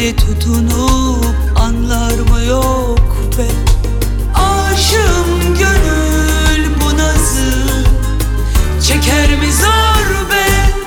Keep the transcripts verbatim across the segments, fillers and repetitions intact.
eli tutunup anlar mı yok be? Aşığım gönül bu nazı çeker mi zor be?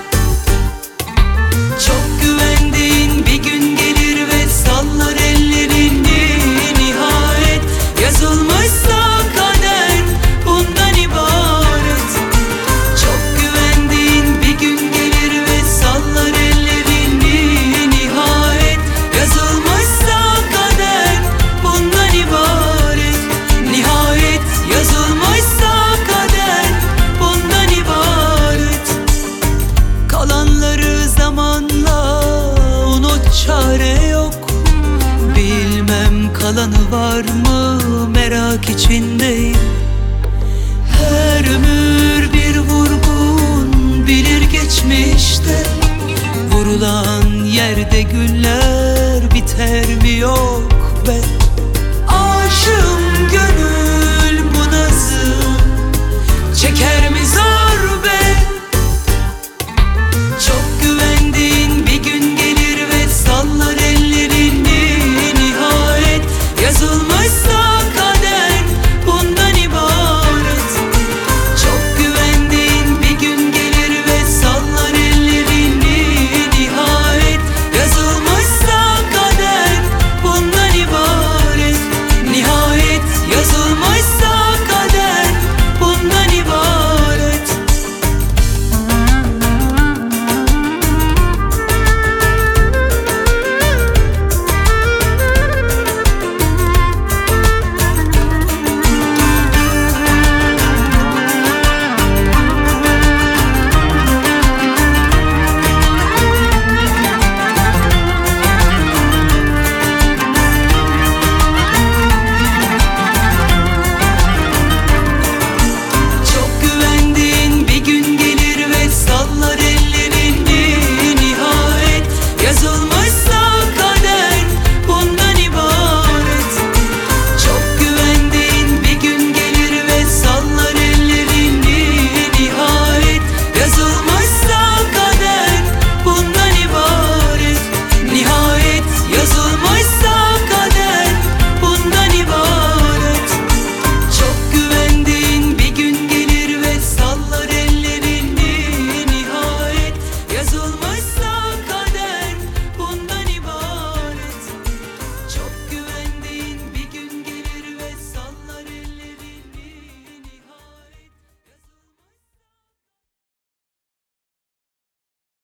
Çok güvendiğin bir gün gelir ve sallar ellerini. Nihayet yazılmışsa kader bundan ibaret. Çok güvendiğin bir gün gelir ve sallar ellerini. Nihayet yazılmışsa kader bundan ibaret. Nihayet yazılmışsa kader bundan ibaret. Kalanları zamanla unut, çare yok. Bilmem kalanı var mı, merak içindeyim. Her ömür bir vurgun, bilir geçmişte. Vurulan yerde güller biter mi yok be?